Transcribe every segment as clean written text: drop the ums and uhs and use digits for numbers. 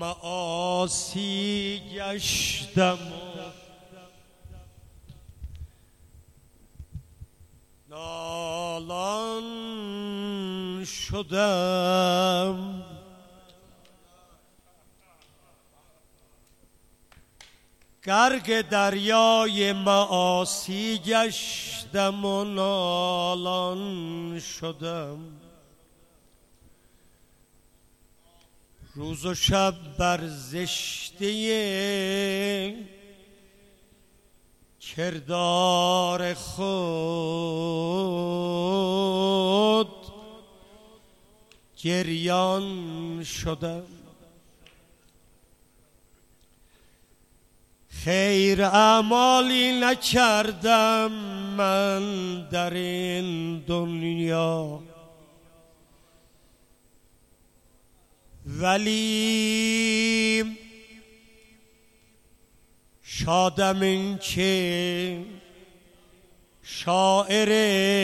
معاصی گشتم و نالان شدم، غرق دریای معاصی گشتم و نالان شدم. روز و شب بر زشته کردار خود گریان شدم. خیر اعمالی نکردم من در این دنیا، ولی شادم این که شاعر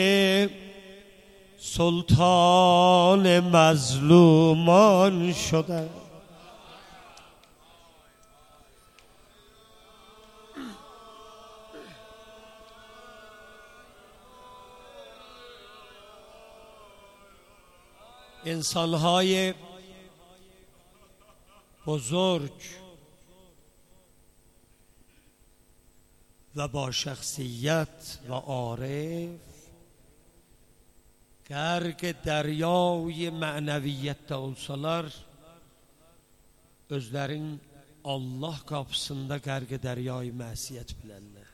سلطان مظلومان شدم. انسان‌های بزرگ و با شخصیت و عارف غرق دریای mənəviyyətdə olsalar, özlərin Allah qapısında qərq dəryayı məsiyyət bilənlər.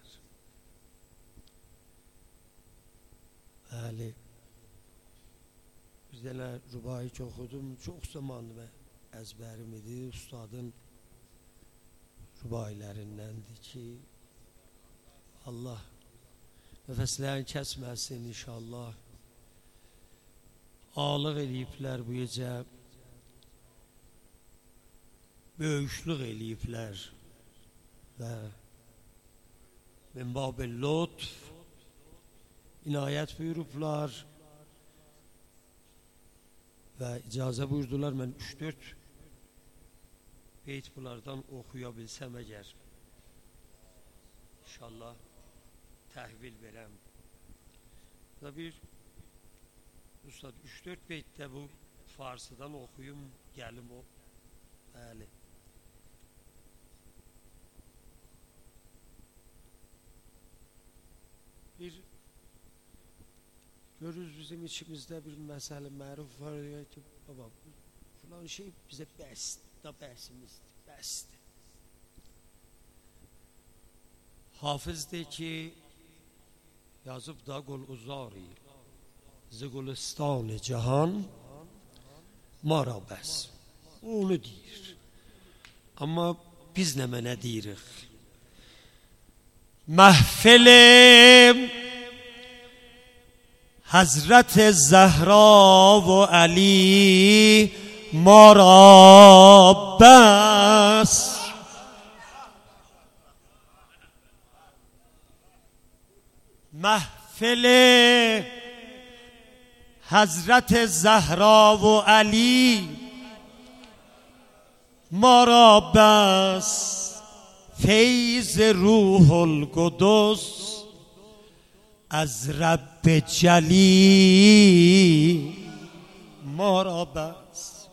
Bəli, bir dənə rübai ki oxudum, çox zaman və əzbərim idi, ustadın rübailərindəndir ki, Allah nəfəslərini kəsməsin inşallah. Ağlıq eləyiblər bu gecə, böyüşlük eləyiblər və min bab-ı lütf inayət buyurublar və icazə buyurdular. Mən 3-4 beyt bunlardan oxuya bilsəm əgər inşallah təhvil verəm. Və bir ustad 3-4 beytdə bu farsıdan oxuyum, gəlim o. Bəli. Bir görürüz bizim içimizdə bir məsələ məruf var ki, baba falan şey bizə bəsdir, da bəsimizdir, bəsdir. Hafizdir ki yazıb da qul uzari Zigulistani cihan ma ra bəs. Onu deyir. Amma biz nə mənə deyirik? محفل حضرت زهرا و علی ما را بس. محفل حضرت زهرا و علی ما را بس. فیض روح القدس از رب جلی ما را بس.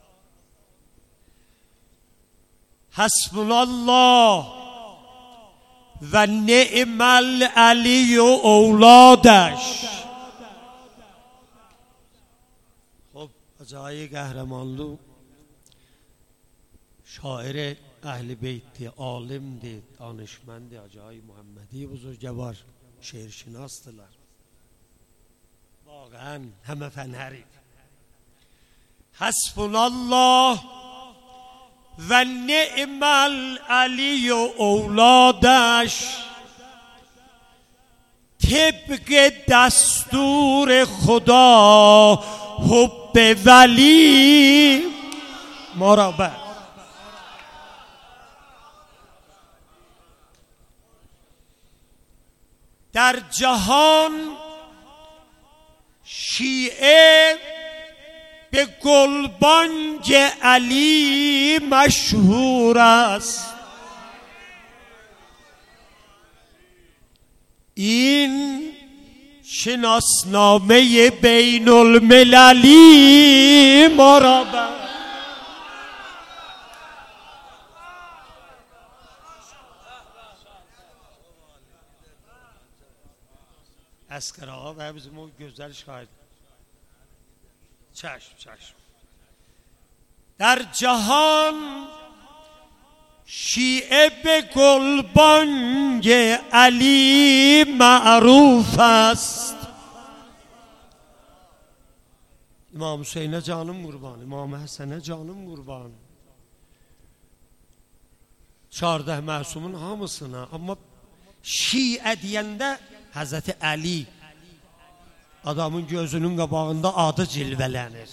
حسبنا الله و نعم العلی و اولادش. خب جای قهرمانلو شاعر اهل بیت عالمdi, danışmandı, Hacı Muhammedi buzurgvar şehirşinastılar. Vaقعا همه فنهری. Hasbunallah ve ni'mel Ali و اولادش طبق دستور خدا حب ولی ما را بر. در جهان شیعه به گلبانگ بانگ علی مشهور است، این شناسنامه بین المللی ما را بر اسکر آقا و همزمون گذرش خواهد. چشم. در جهان شیعه به گلبانگ علی معروف است. امام حسین جانم قربان، امام حسن جانم قربان، 14 معصومun hamısına, ama Şiə deyəndə Hazreti Ali adamın gözünün qabağında adı cilvələnir.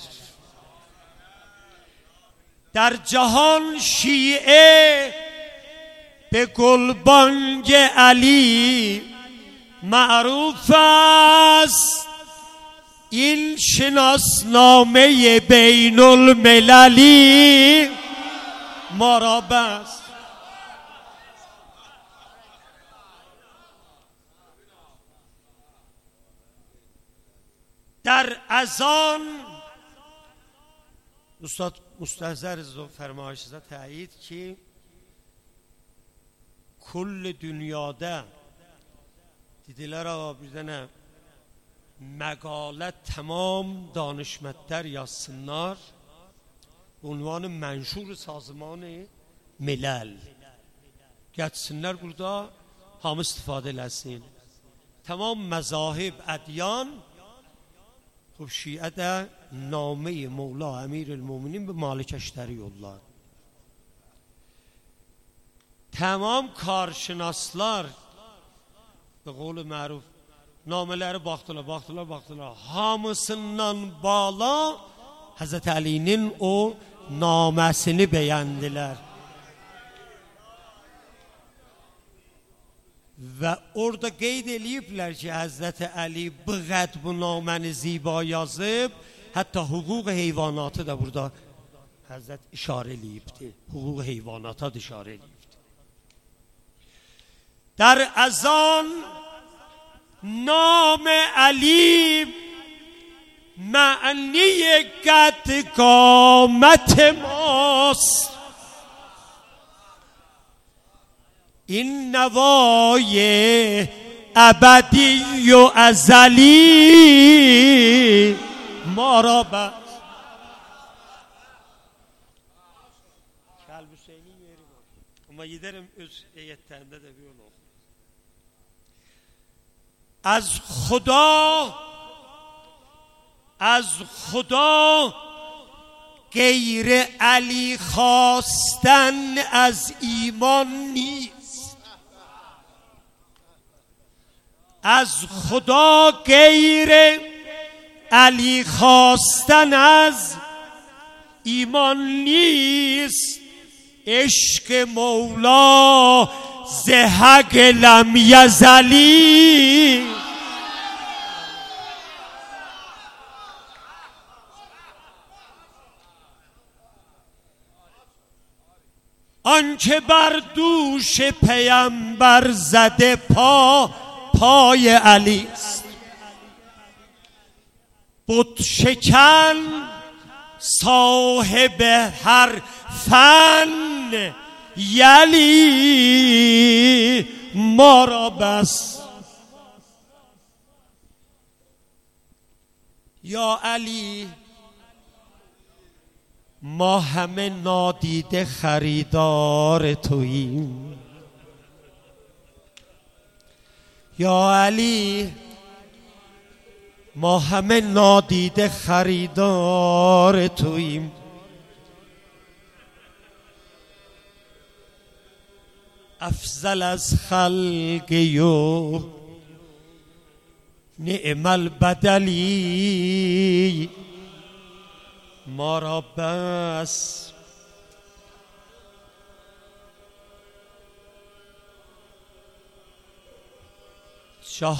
در جهان شیعه به گلبانگ علی معروف است، این شناسنامه بین المللی ما را بس. در اذان استاد مستحضر فرمایشات تایید ki کل dünyada دیدیler آقا bir dənə məqalə tamam danışmətlər yazsınlar عنوان منشور سازمان ملل gətirsinlər burada hamı istifadə eləsin. Tamam مذاهب ادیان خب شیعه ده نامه مولا امیر المومنین به مالکشتری yollar. Tamam karşınaslar به قول معروف nameleri baktılar. Hamısından bağla Hazreti Ali'nin o namesini beğendiler. Ve orada qeyd eləyiblər ki Hazreti Ali bu qəd bu naməni ziba yazıb, hətta hüquq heyvanatı da burada Hazret işarə eləyibdir. Hüquq heyvanata da işarə eləyibdir. در اذان نام علی معنی قد قامت ماست، این نوای ابدی و ازلی ما را بس. Kalb Hüseyin'in yeri var. Ama giderim öz heyetlerinde de bir yol olsun. از خدا غیر علی خواستن از ایمان نیست. از خدا غیر علی خواستن از ایمان نیست. عشق مولا ز حق لم یزلی. آنچه بر دوش پیامبر زده پای علی است. بت شکن صاحب هر فن یلی ما را بس. یا علی ما همه نادیده خریدار توییم. یا علی ما همه نادیده خریدار توییم. افضل از خلق و نعم البدلی ما را بس.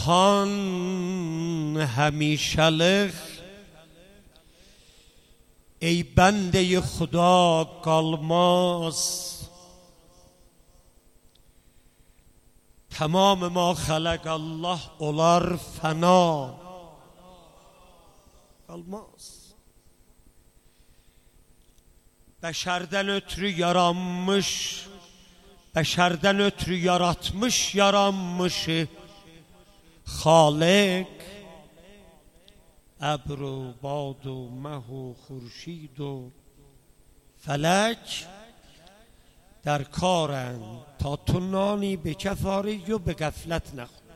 جهان همیشلق ای بنده خدا قالماز تمام ما خلق الله olar fena qalmaz. Bəşərdən ötürü yaranmış, bəşərdən ötürü yaratmış yaranmışı Xaliq ابر و باد و مه و خورشید و فلک در کارند تا تو نانی به کفاری و به غفلت نخور.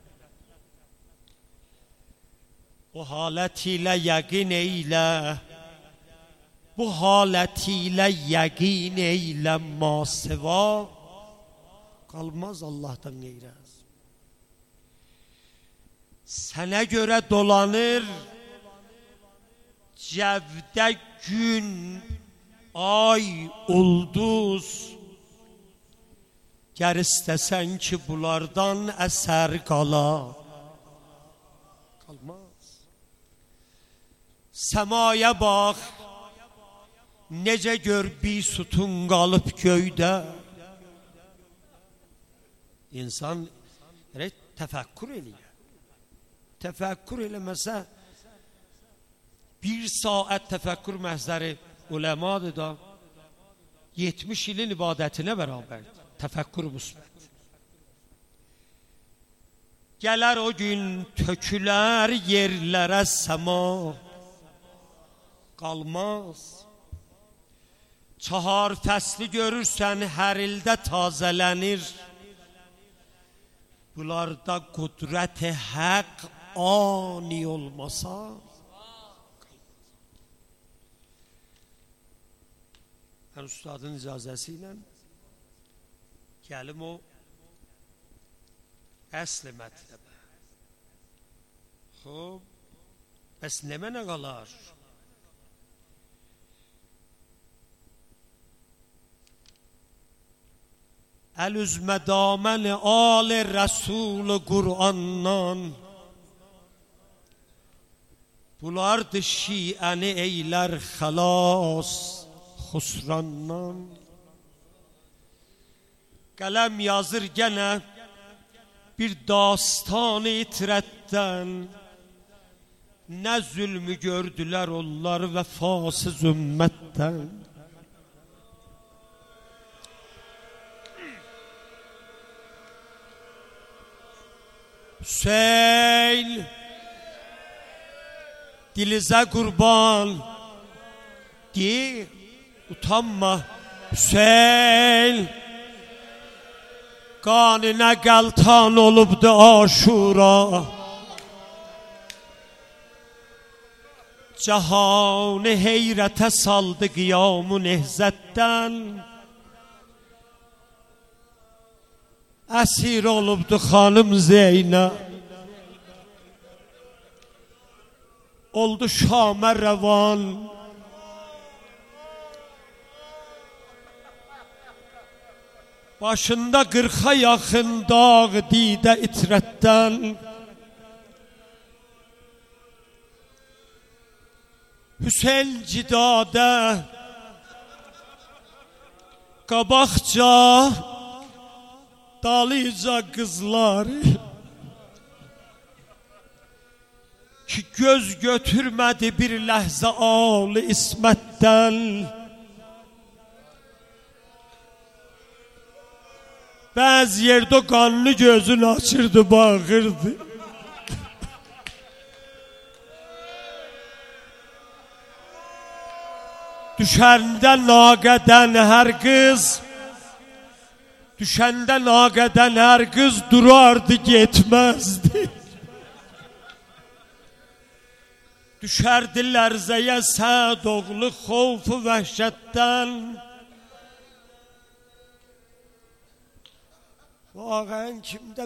bu haletiyle yəqin eylə, bu haletiyle yəqin eylə masıva qalmaz Allah'tan qeyrəz. Sənə görə dolanır cəvdə gün, ay, ulduz. Gər istəsən ki bunlardan əsər qala qalmaz. Səmaya bax, necə gör bir sütun qalıb göydə. İnsan təfəkkür eləyir. Təfəkkür eləməsə, bir saat təfəkkür məhzəri uləmadır da 70 ilin ibadətinə bərabərdir. Təfəkkür müsbət. Gələr o gün tökülər yerlərə səma qalmaz. Çahar fəsli görürsən hər ildə tazələnir. Bunlarda qudrət-i həq ani olmasa mən ustadın icazəsi ilə gəlim o əsl mətləbə. Xob, bəs nə mənə qalar? Əl-üzmə daməni al-i Rəsul-ü Qur'andan bulardı şiəni eylər xəlas xusrandan. Qələm yazır gənə bir dastan itirətdən. Nə zülmü gördülər onlar vəfasız ümmətdən. Hüseyin dilizə qurban de, utanma Hüseyin qanına qəltan olubdu Aşura. Cahanı heyrətə saldı qiyam-ı nehzətdən. Əsir olubdu xanım Zeynəb. Oldu Şamə rəvan. Başında 40'a yaxın dağ didə itrətdən. Hüseyin cidadə qabaqca dalıca qızlar ki göz götürmədi bir ləhzə ali İsmətdən. Bəzi yerdə qanlı gözünü açırdı, bağırdı. Düşəndə naqədən hər qız, düşəndə naqədən hər qız durardı, getməzdi. Düşərdi lərzəyə Səd oğlu xovfu vəhşətdən. Vaqən kimdə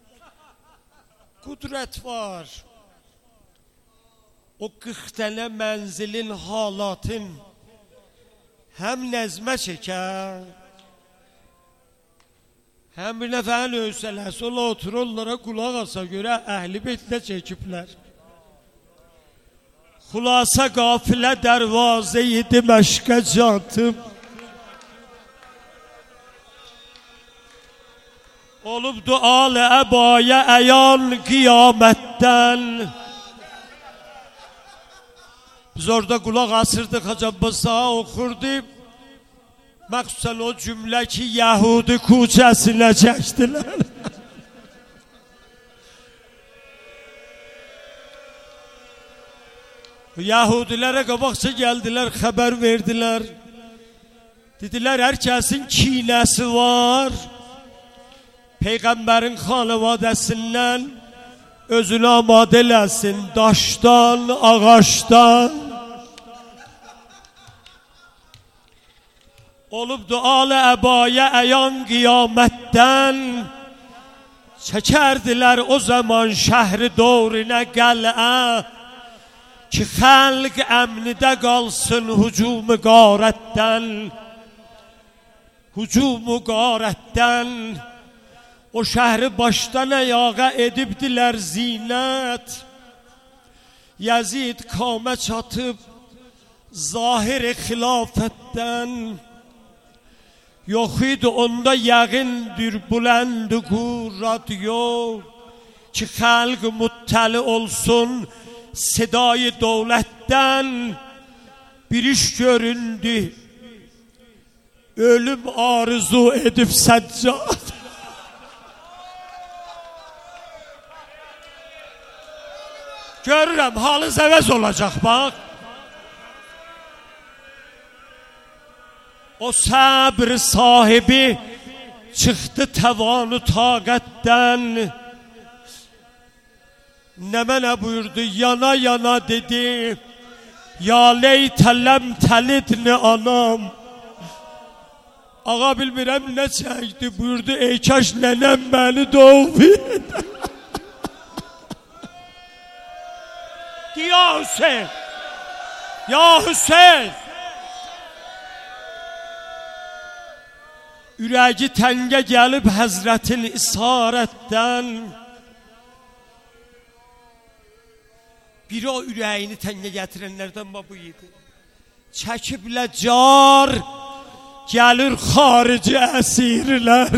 qudrət var? O 40 dənə mənzilin halatın həm nəzmə çəkər, həm bir nəfərin övsələsi ola otur onlara qulaq asa görə əhl-i beytlə çəkiblər. Xulasa qafilə dərvazə-i Diməşqə çatıb, olubdu al-i əbaya əyan qiyamətdən. Biz orada qulaq asırdıq, Hacı Abbas ağa oxurdu. Məxsusən o cümlə ki, Yəhudi küçəsinə çəkdilər. Yahudilərə qabaqca gəldilər, xəbər verdilər. Dedilər, hər kəsin kinəsi var. Peyğəmbərin xanavadəsindən özünü amadə eləsin, daşdan, ağaçdan. Olubdu al-i əbaya əyan qiyamətdən. Çəkərdilər o zaman şəhri doğrinə qəl'ə, ki xəlq əmnidə qalsın hücumu qarətdən. Hücumu qarətdən. O şəhri başdan ayağa edibdilər zinət. Yazid kamə çatıb zahir xilafətdən. Yox idi onda yəqindir bülənd-i radyo, ki xəlq muttəli olsun sedayı dövlətdən. Bir iş göründü, ölüm arzu edib səccad. Görürəm, halınız əvəz olacaq, bax. O səbr sahibi çıxdı təvanu taqətdən. Nə mənə buyurdu, yana yana dedi, ya leytə ləm təlidni anam. Ağa bilmirəm nə çəkdi, buyurdu, ey kaş nənəm məni doğmaydı. Ya Hüseyin, ya Hüseyin. Ürəyi təngə gəlib həzrətin isarətdən. Biri o ürəyini təngə gətirənlərdən bu idi. Çəkiblə car, gəlir xarici əsirlər.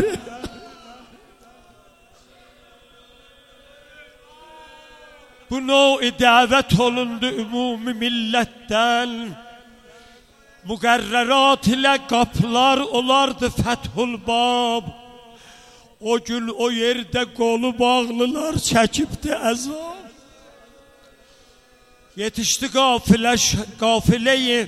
Bu növ-i dəvət olundu ümumi millətdən. Müqərrərat ilə qapılar olardı Fəthül Bab. O gün o yerdə qolu bağlılar çəkibdi əzab. Yetişdi qafilə-i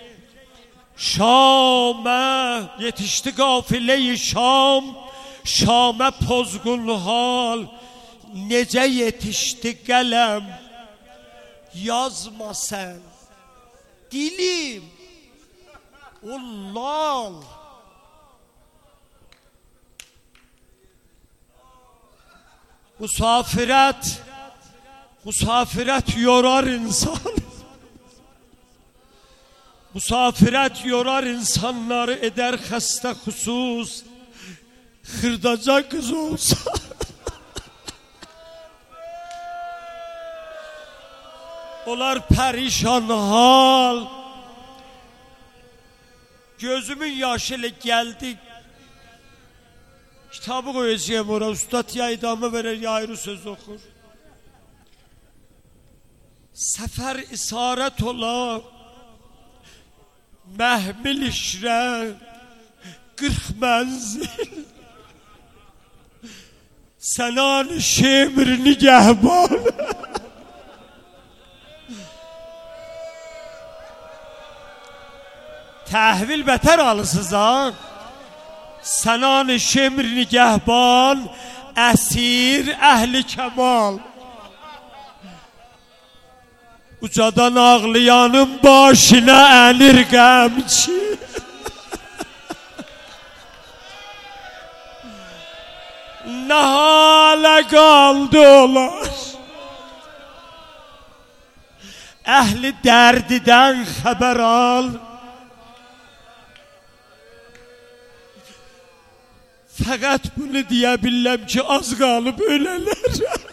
Şamə, yetişdi qafilə-i Şam, Şamə pozğun hal. Necə yetişdi qələm, yazma sən, dilim, ullal. Musafirət yorar insan. Musafirət yorar insanları, eder xəstə xüsus. Xırdaca qız olsa. Olar pərişan hal. Gözümün yaşı ilə gəldi. Kitabı qoyacağım ora. Ustad ya idamə verər, ya ayrı söz oxur. Səfər isarət ola, məhmil işrə, 40 mənzil. Sənan şemr nigəhban. Təhvil bətər alısınız ha. Sənan şemr nigəhban, əsir əhli kəmal. Ucadan ağlayanın başına ənir qəmçi. Nə halə qaldı olar. Əhli dərdidən xəbər al. Fəqət bunu deyə biləm ki, az qalıb ölələr.